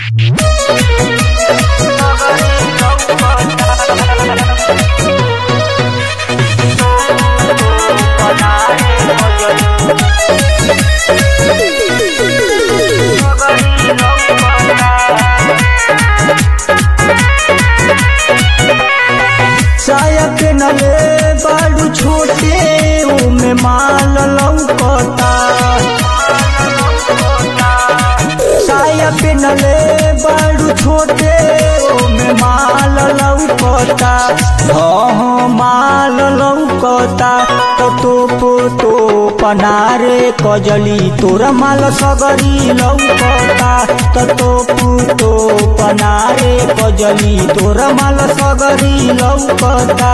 सायक नले बाड़ू छोटे ओमे माल लौकता। सायक नले बाड़ू छोटे ओमे माल लौकता। हाँ माल लौकता तो पनारे कजली तोरा माल सगरी लौकता। तो पनारे कजली तोरा माल सगरी लौकता।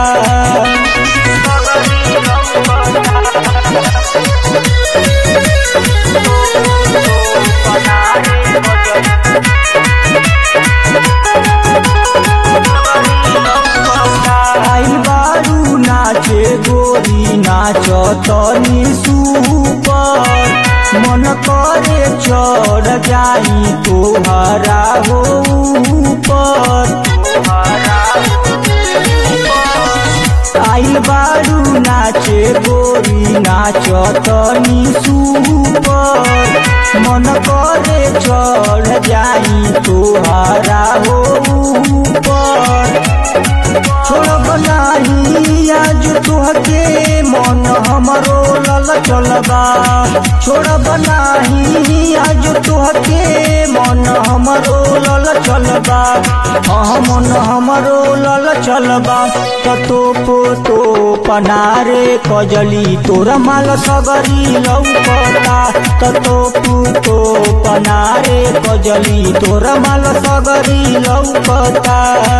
आई बारू नाचे गोरी नाच तनी सुपर मन करे चढ़ जाई तोहरा हो ऊपर। आइल बारू नाचे गोरी नाच तनी सुपर मन करे चढ़ जाई तोहरा हो ऊपर। छोड़ब नाही आज तोहके मन हमरो लल चलबा। छोड़ब नाही आज तोहके मन हमरो लल चलबा। मन हमरो लल चलबा। तो पनारे कजली तोरा माल सगरी लौकता। तो पनारे कजली तोरा माल सगरी लौकता।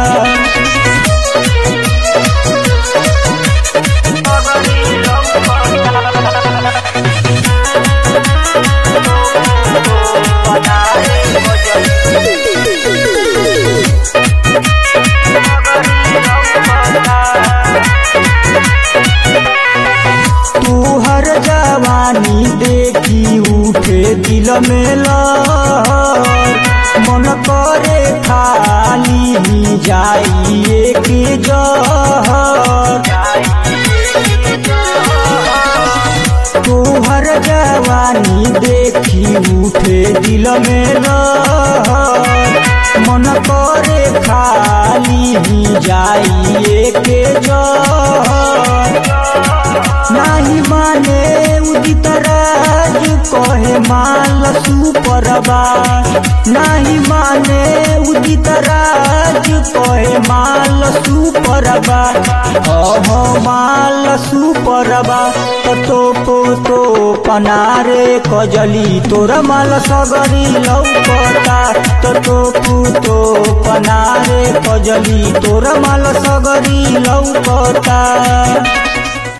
तुहर जवानी देखी उठे दिल में लहर मन करे खाली जाइए के जहर। तुहर जवानी देखी उठे दिल में लहर मन करे खाली जाइए के जहर। नाही माने उदित राज कहे माल सुपरबा। नाही माने उदित राज कहे माल सुपरबा। माल सुपरबा। तो पनारे कजली तोरा माल सगरी लौकता। तो पनारे कजली तोरा माल सगरी लौकता।